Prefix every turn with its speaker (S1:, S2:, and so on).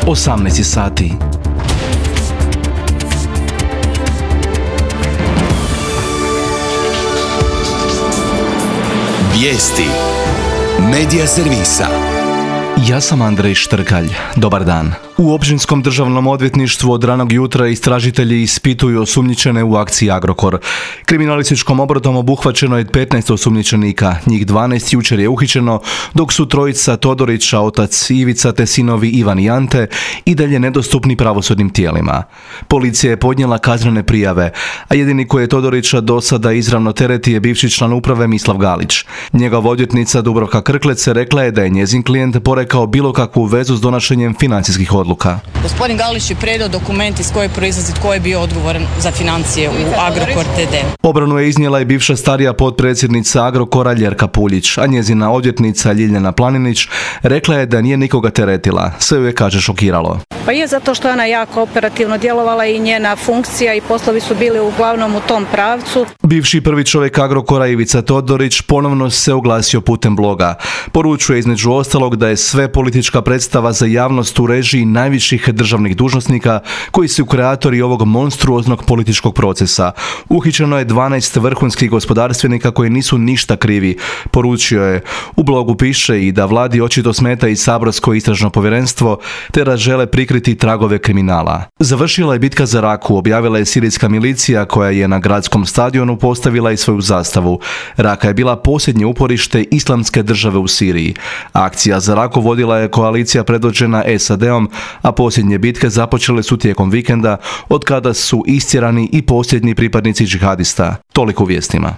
S1: 18 sati.
S2: Vijesti Medija servisa.
S1: Ja sam Andrej Štrkalj. Dobar dan. U Općinskom državnom odvjetništvu od ranog jutra istražitelji ispituju osumnjičene u akciji Agrokor. Kriminalističkom obradom obuhvaćeno je 15 osumnjičenika, njih 12 jučer je uhićeno, dok su trojica Todorića, otac Ivica te sinovi Ivan i Ante i dalje nedostupni pravosudnim tijelima. Policija je podnijela kaznene prijave, a jedini koji je Todorića do sada izravno tereti je bivši član uprave Mislav Galić. Njegova odvjetnica Dubravka Krklec rekla je da je njezin klijent porekao bilo kakvu vezu s donošenjem financijskih odluka.
S3: Gospodin Galić je predao dokument iz koje proizlazi tko je bio odgovoran za financije u Agrokor TD.
S1: Obranu je iznijela i bivša starija potpredsjednica Agrokora Ljerka Puljić, a njezina odvjetnica Ljiljana Planinić rekla je da nije nikoga teretila. Sve ju je, kaže, šokiralo.
S4: Pa je zato što je ona jako operativno djelovala i njena funkcija i poslovi su bili uglavnom u tom pravcu.
S1: Bivši prvi čovjek Agrokora Ivica Todorić ponovno se oglasio putem bloga. Poručuje između ostalog da je sve politička predstava za javnost u režiji najviših državnih dužnosnika koji su kreatori ovog monstruoznog političkog procesa. Uhićeno je 12 vrhunskih gospodarstvenika koji nisu ništa krivi, poručio je. U blogu piše i da vladi očito smeta i saborsko istražno povjerenstvo te da žele prikriti tragove kriminala. Završila je bitka za Raku, objavila je sirijska milicija koja je na gradskom stadionu postavila i svoju zastavu. Raka je bila posljednje uporište islamske države u Siriji. Akcija za Raku vodila je koalicija predvođena SAD-om, a posljednje bitke započele su tijekom vikenda, od kada su istjerani i posljednji pripadnici džihadista. Toliko u vijestima.